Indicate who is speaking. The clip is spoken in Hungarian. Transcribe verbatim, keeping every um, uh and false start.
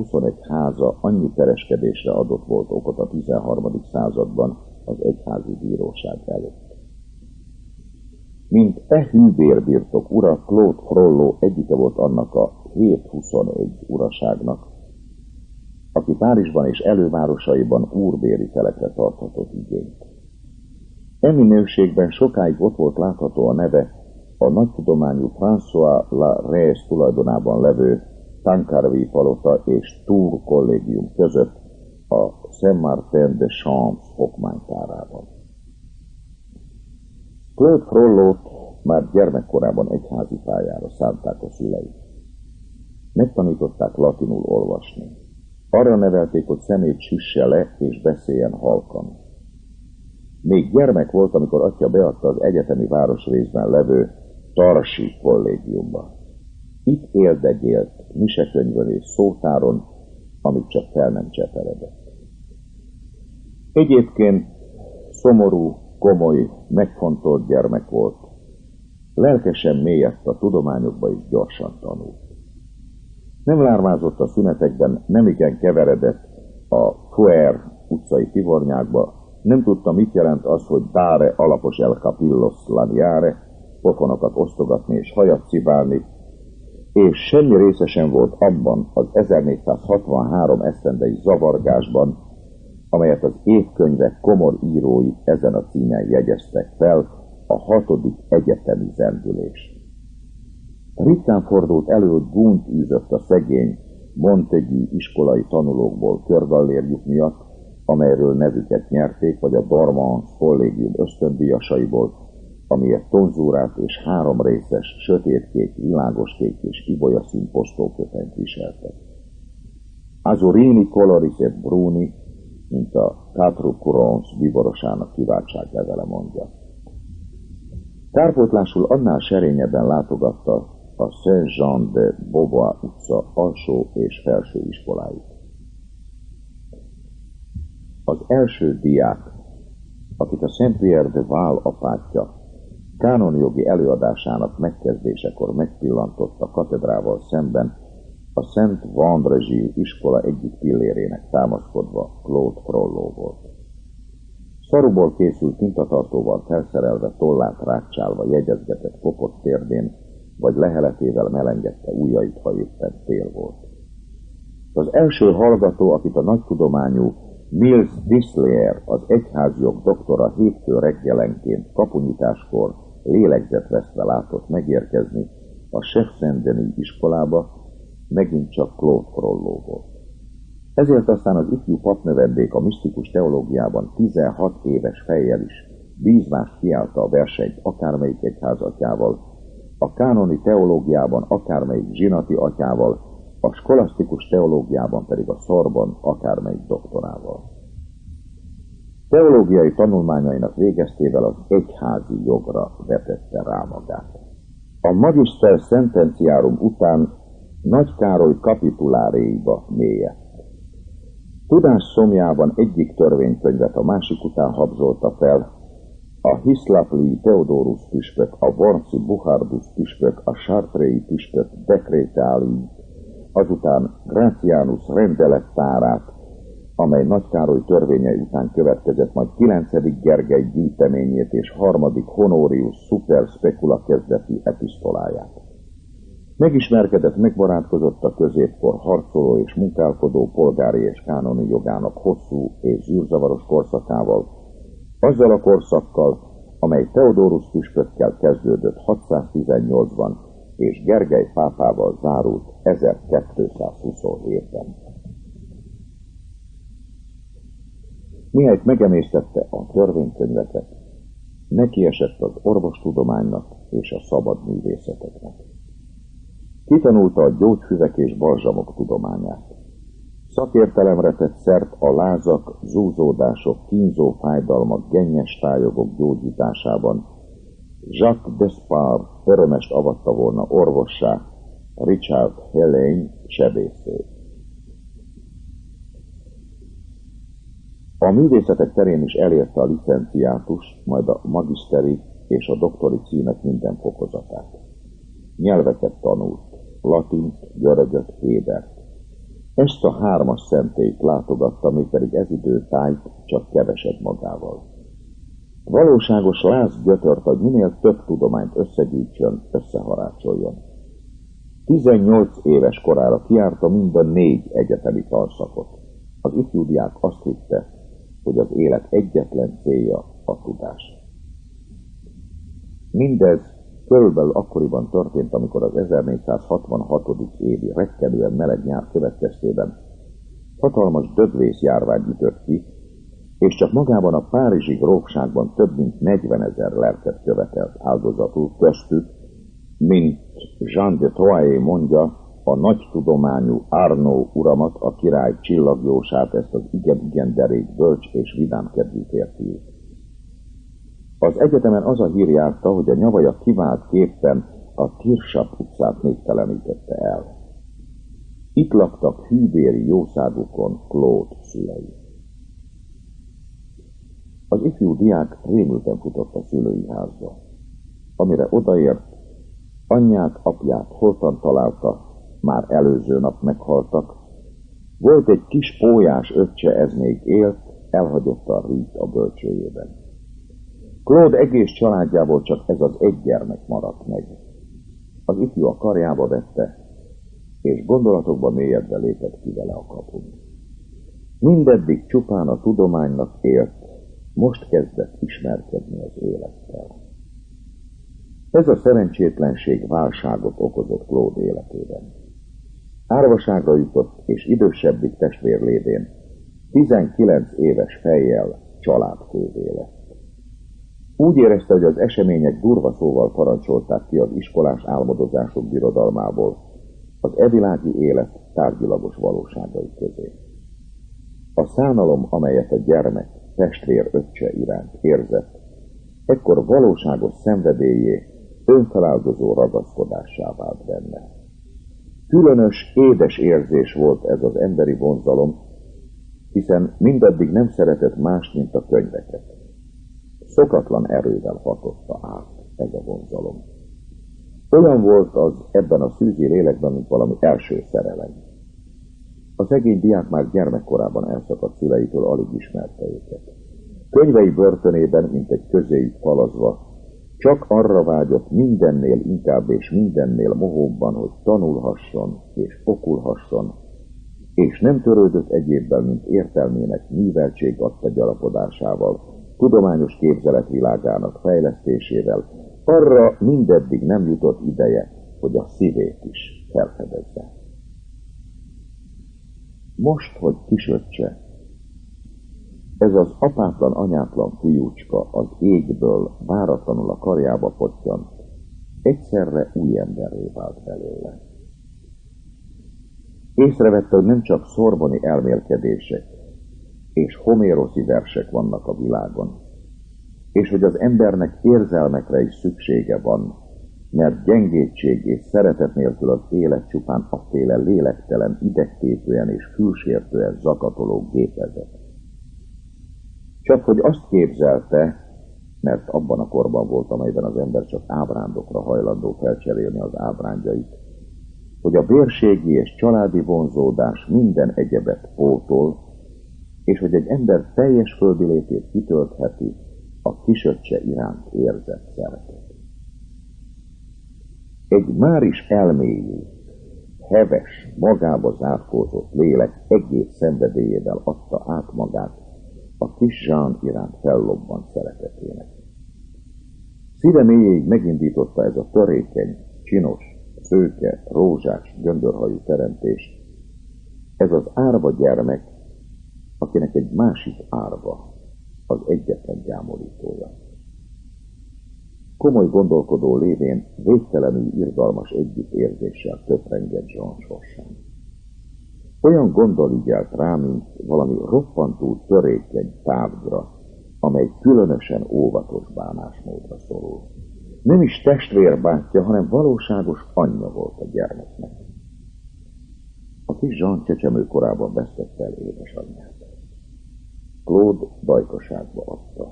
Speaker 1: huszonegy háza annyi pereskedésre adott volt okot a tizenharmadik században az egyházi bíróság előtt. Mint e hűbérbirtok ura, Claude Frollo egyike volt annak a hét huszonegy uraságnak, aki Párizsban és elővárosaiban úrbéri telekre tarthatott igényt. E minőségben sokáig ott volt látható a neve a nagytudományú François La Reyes tulajdonában levő Tancarville palota és Tours kollégium között a Saint-Martin-de-Champs okmánytárában. Claude Frollót már gyermekkorában egyházi pályára szánták a szülei. Megtanították latinul olvasni. Arra nevelték, hogy szemét süsse le és beszéljen halkan. Még gyermek volt, amikor atya beadta az egyetemi városrészben levő Tarsi kollégiumba. Itt éldegélt misekönyvön és szótáron, amit csak fel nem cseperedett. Egyébként szomorú, komoly, megfontolt gyermek volt. Lelkesen mélyedt a tudományokba és gyorsan tanult. Nem lármázott a szünetekben, nemigen keveredett a Fuer utcai tivornyákba, nem tudta, mit jelent az, hogy dare alapos el capillos laniare, pofonokat osztogatni és hajat cibálni, és semmi része sem volt abban az ezernégyszázhatvanhárom esztendei zavargásban, amelyet az évkönyvek komor írói ezen a címen jegyeztek fel, a hatodik egyetemi zendülés. Ritkán fordult elő, hogy gúnyt űzött a szegény Montaigu iskolai tanulókból körgallérjuk miatt, amelyről nevüket nyerték, vagy a Dormans kollégium ösztöndíjasaiból, amiért tonzúrát és három részes, sötétkék, világoskék és ibolyaszín postóköpenyt viseltek. Azurini coloris et bruni, mint a Quatre Courants bíborosának kiváltságlevele mondja. Kárpótlásul annál serényebben látogatta a Saint-Jean-de-Beauvoir utca alsó és felső iskoláit. Az első diák, akit a Saint-Pierre-de-Val apátja kánonjogi előadásának megkezdésekor megpillantott a katedrával szemben, a Szent Vandre-Gilles iskola egyik pillérének támaszkodva Claude Frollo volt. Szaruból készült tintatartóval felszerelve, tollát rákcsálva jegyezgetett kopott térdén, vagy leheletével melengedte ujjait, ha éppen tél volt. Az első hallgató, akit a nagytudományú Mills Dislier, az egyházjog doktora hétfő reggelenként kapunyításkor lélegzetveszve látott megérkezni a Chef-Saint-Denis iskolába, megint csak Claude Frollo volt. Ezért aztán az ifjú papnövendék a misztikus teológiában tizenhat éves fejjel is bízmást kiállta a versenyt akármelyik egyházatyával, a kánoni teológiában akármelyik zsinati atyával, a skolasztikus teológiában pedig a Sorbonne akármelyik doktorával. Teológiai tanulmányainak végeztével az egyházi jogra vetette rá magát. A Magister Sententiarum után Nagy Károly kapituláréiba mélyedt. Tudás szomjában egyik törvénykönyvet a másik után habzolta fel, a Hislapli Theodorus püspök, a Wormsi Buchardus püspök, a Chartrei püspök dekrétáli, azután Gratianus rendelettárát, amely Nagy Károly törvényei után következett, majd kilencedik Gergely gyűjteményét és harmadik Honorius Super Specula kezdeti episztoláját. Megismerkedett, megbarátkozott a középkor harcoló és munkálkodó polgári és kánoni jogának hosszú és zűrzavaros korszakával, azzal a korszakkal, amely Theodorus püspökkel kezdődött hatszáztizennyolcban, és Gergely pápával zárult ezerkétszázhuszonhétben. Mihelyt megemésztette a törvénykönyveket, nekiesett az orvostudománynak és a szabad művészeteknek. Kitanulta a gyógyfüvek és balzsamok tudományát. Szakértelemre tett szert a lázak, zúzódások, kínzó fájdalmak, gennyes tájogok gyógyításában. Jacques Despard örömest avatta volna orvossá Richard Helene sebészét. A művészetek terén is elérte a licenciátus, majd a magiszteri és a doktori címek minden fokozatát. Nyelveket tanult, latint, görögöt, hébert. Ezt a hármas szentélyt látogatta, mégpedig ez idő tájt csak keveset magával. Valóságos láz gyötört, hogy minél több tudományt összegyűjtsön, összeharácsoljon. tizennyolc éves korára kijárta mind a négy egyetemi tanszakot. Az ifjú diák azt hitte, hogy az élet egyetlen célja a tudás. Mindez körülbelül akkoriban történt, amikor az ezernégyszázhatvanhatodik évi rettenően meleg nyár következtében hatalmas dögvészjárvány ütött ki, és csak magában a párizsi grófságban több mint negyvenezer lelket követelt áldozatul, köztük, mint Jean de Troyes mondja, a nagy tudományú Arnaud uramat, a király csillagjósát, ezt az igen-igen derék, bölcs és vidámkedvű férfiút. Az egyetemen az a hír járta, hogy a nyavaja kivált képpen a Tirsap utcát néptelenítette el. Itt laktak hűbéri jószágukon Claude szülei. Az ifjú diák rémülten futott a szülői házba. Amire odaért, anyját, apját holtan találta, már előző nap meghaltak. Volt egy kis pólyás öccse, ez még élt, elhagyotta a rít a bölcsőjében. Claude egész családjából csak ez az egy gyermek maradt meg. Az ifjú a karjába vette, és gondolatokba mélyedve lépett ki vele a kapun. Mindeddig csupán a tudománynak élt, most kezdett ismerkedni az élettel. Ez a szerencsétlenség válságot okozott Claude életében. Árvaságra jutott, és idősebbik testvér lévén tizenkilenc éves fejjel családfővé lett. Úgy érezte, hogy az események durva szóval parancsolták ki az iskolás álmodozások birodalmából, az evilági élet tárgyilagos valóságai közé. A szánalom, amelyet a gyermek testvér öccse iránt érzett, ekkor valóságos szenvedélyé, önfeláldozó ragaszkodássá vált benne. Különös, édes érzés volt ez az emberi vonzalom, hiszen mindaddig nem szeretett más, mint a könyveket. Szokatlan erővel hatotta át ez a vonzalom. Olyan volt az ebben a szűzi lélekben, mint valami első szerelem. A szegény diák már gyermekkorában elszakadt szüleitől, alig ismerte őket. Könyvei börtönében, mint egy közéjük falazva, csak arra vágyott mindennél inkább és mindennél mohóbban, hogy tanulhasson és okulhasson, és nem törődött egyébben, mint értelmének műveltség adta gyarapodásával, tudományos képzeletvilágának fejlesztésével, arra mindeddig nem jutott ideje, hogy a szívét is felfedezze. Most, hogy kisöccse, ez az apátlan, anyátlan fiúcska az égből váratlanul a karjába pottyant, egyszerre új emberré vált belőle. Észrevette, hogy nem csak szorboni elmélkedések és homéroszi versek vannak a világon, és hogy az embernek érzelmekre is szüksége van, mert gyengétség és szeretet nélkül az élet csupán afféle lélektelen, idegtépően és fülsértően zakatoló gépezet. Csak hogy azt képzelte, mert abban a korban volt, amelyben az ember csak ábrándokra hajlandó felcserélni az ábrándjait, hogy a vérségi és családi vonzódás minden egyebet pótol, és hogy egy ember teljes földi létét kitöltheti a kisöccse iránt érzett szeretet. Egy már is elmélyült, heves, magába zárkózott lélek egész szenvedélyével adta át magát a kis Jean iránt fellobbant szeretetének. Szíve mélyéig megindította ez a törékeny, csinos, szőke, rózsás, göndörhajú teremtés. Ez az árva gyermek, akinek egy másik árva az egyetlen gyámolítója. Komoly gondolkodó lévén végtelenül irgalmas együttérzéssel töprengett Jean sorsán. Olyan gondol ügyelt rá, mint valami roppantú törékeny távgyra, amely különösen óvatos bánásmódra szorul. Nem is testvérbátyja, hanem valóságos anyja volt a gyermeknek. A kis Jean csecsemő korában vesztette el édesanyját. Claude dajkaságba adta.